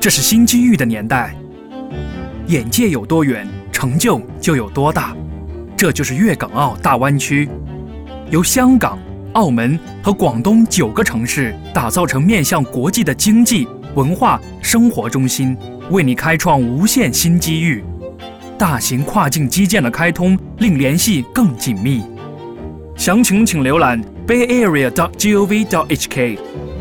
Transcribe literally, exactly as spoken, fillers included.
这是新机遇的年代，眼界有多远，成就就有多大。这就是粤港澳大湾区，由香港、澳门和广东九个城市打造成面向国际的经济、文化、生活中心，为你开创无限新机遇。大型跨境基建的开通令联系更紧密。详情请浏览 bay area dot gov dot h k。